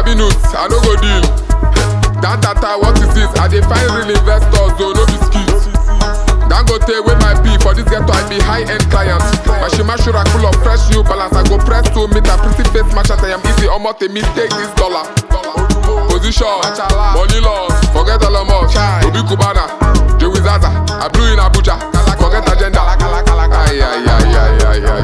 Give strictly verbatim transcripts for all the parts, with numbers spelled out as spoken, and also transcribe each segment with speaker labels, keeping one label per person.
Speaker 1: sabi notes, I no go deal. That tata, what is this? I dey find real investors, though no be skills. Dangote with my P for this ghetto, I be high-end client. Mashima Shura full of fresh new balance. I go press to meet a pretty face match at I am easy. Almost a mistake this dollar. Position, money loss, forget all of us. Obi Kubana, Joey Zaza, I blew in Abuja. Forget agenda. Ay, ay, ay, ay, ay, ay,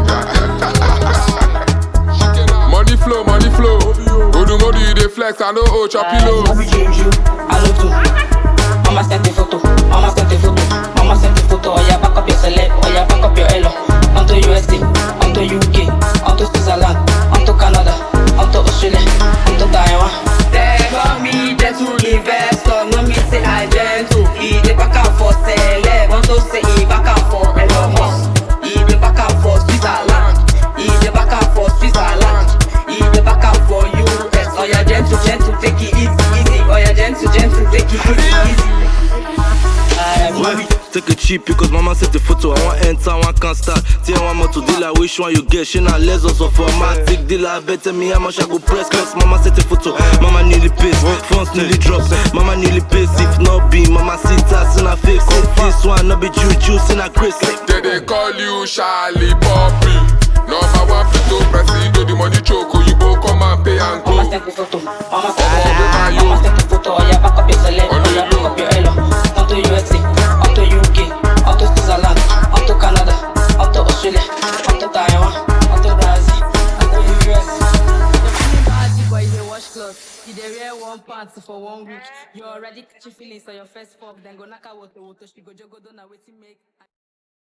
Speaker 1: ay. Money flow, money flow. Odu modu you dey flex, I know oh choppy low.
Speaker 2: I change you, I love to. Mama sent the photo, mama sent the photo, mama sent the photo. Oh yeah, back up your celeb, oh yeah, back up your elo. Onto U S A, onto U K, onto Switzerland, onto Canada, onto Australia, onto Taiwan. They call me gentle investor, no me say I gentle. He dey back and forth celeb, want to say he back and forth Elon Musk. He dey back and forth Switzerland, he dey back and forth Switzerland, he dey back and forth U S. Oh yeah, gentle, gentle, take it easy, easy. Oh yeah, gentle, gentle, take it easy, easy.
Speaker 3: Ouais, take it cheap because mama set the photo. I want enter, I want can't start. Tell one more to dealer, which one you get? She not less also for my tick dealer. Better me how much I go press. Cause mama set the photo. Mama nearly pays, funds nearly drops. Mama nearly pays. If not be, mama sit us in her face. This one not be juju, in her Chris.
Speaker 1: They they call you Charlie Poppy. Number one photo presido, the money choke. You go come and pay and go.
Speaker 2: Mama sent the photo, mama sent the photo, mama sent the photo. Oh yeah, back up your celeb, oh yeah, back up your elo. Onto U S A, onto U K, onto Switzerland, onto Canada, onto Australia, onto Taiwan, onto Brazil, onto U S.
Speaker 4: Party boy, they wash clothes. You dey wear one pants for one week. You already catch feelings on your first fuck. Then go knock out water, water. She go jogo do na wetin make.